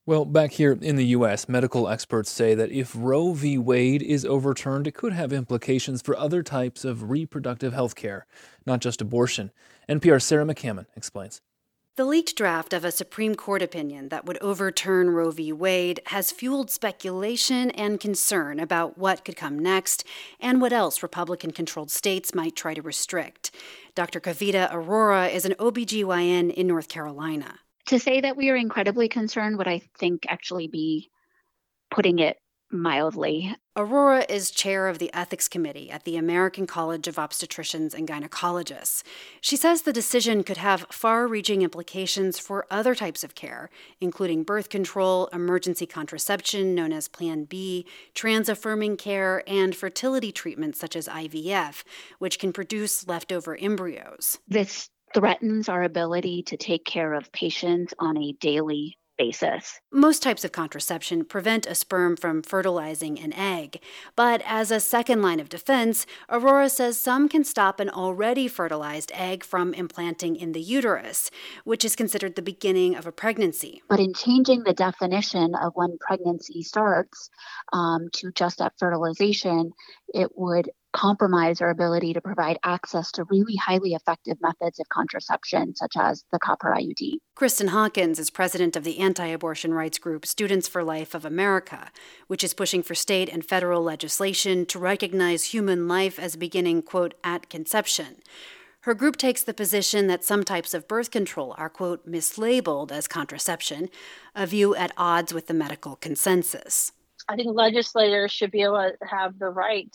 Well, back here in the U.S., medical experts say that if Roe v. Wade is overturned, it could have implications for other types of reproductive health care, not just abortion. NPR's Sarah McCammon explains. The leaked draft of a Supreme Court opinion that would overturn Roe v. Wade has fueled speculation and concern about what could come next and what else Republican-controlled states might try to restrict. Dr. Kavita Arora is an OBGYN in North Carolina. To say that we are incredibly concerned would, I think, actually be putting it mildly. Arora is chair of the Ethics Committee at the American College of Obstetricians and Gynecologists. She says the decision could have far-reaching implications for other types of care, including birth control, emergency contraception known as Plan B, trans-affirming care, and fertility treatments such as IVF, which can produce leftover embryos. This threatens our ability to take care of patients on a daily basis. Most types of contraception prevent a sperm from fertilizing an egg, but as a second line of defense, Arora says some can stop an already fertilized egg from implanting in the uterus, which is considered the beginning of a pregnancy. But in changing the definition of when pregnancy starts to just at fertilization, it would compromise our ability to provide access to really highly effective methods of contraception, such as the copper IUD. Kristen Hawkins is president of the anti-abortion rights group Students for Life of America, which is pushing for state and federal legislation to recognize human life as beginning, quote, at conception. Her group takes the position that some types of birth control are, quote, mislabeled as contraception, a view at odds with the medical consensus. I think legislators should be able to have the right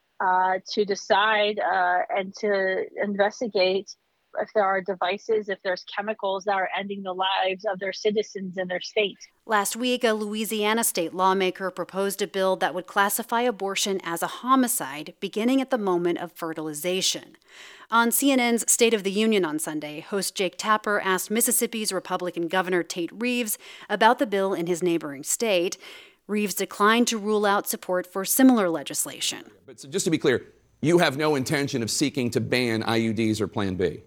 to decide and to investigate if there are devices, if there's chemicals that are ending the lives of their citizens in their state. Last week, a Louisiana state lawmaker proposed a bill that would classify abortion as a homicide beginning at the moment of fertilization. On CNN's State of the Union on Sunday, host Jake Tapper asked Mississippi's Republican Governor Tate Reeves about the bill in his neighboring state. Reeves declined to rule out support for similar legislation. But so just to be clear, you have no intention of seeking to ban IUDs or Plan B?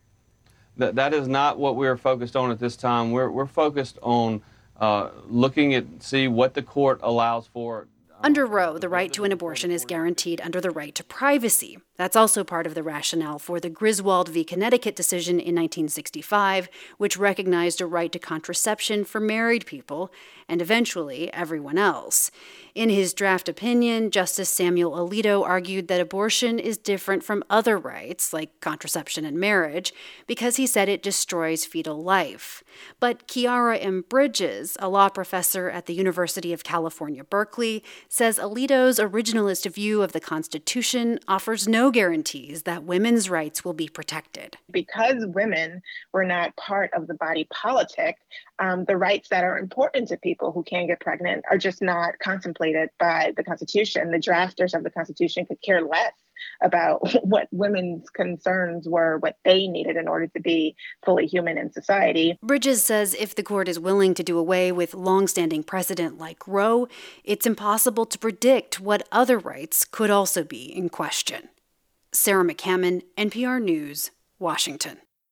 That is not what we're focused on at this time. We're focused on looking at see what the court allows for. Under Roe, the right to an abortion is guaranteed under the right to privacy. That's also part of the rationale for the Griswold v. Connecticut decision in 1965, which recognized a right to contraception for married people and eventually everyone else. In his draft opinion, Justice Samuel Alito argued that abortion is different from other rights, like contraception and marriage, because he said it destroys fetal life. But Kiara M. Bridges, a law professor at the University of California, Berkeley, says Alito's originalist view of the Constitution offers no guarantees that women's rights will be protected. Because women were not part of the body politic, the rights that are important to people who can get pregnant are just not contemplated by the Constitution. The drafters of the Constitution could care less about what women's concerns were, what they needed in order to be fully human in society. Bridges says if the court is willing to do away with longstanding precedent like Roe, it's impossible to predict what other rights could also be in question. Sarah McCammon, NPR News, Washington.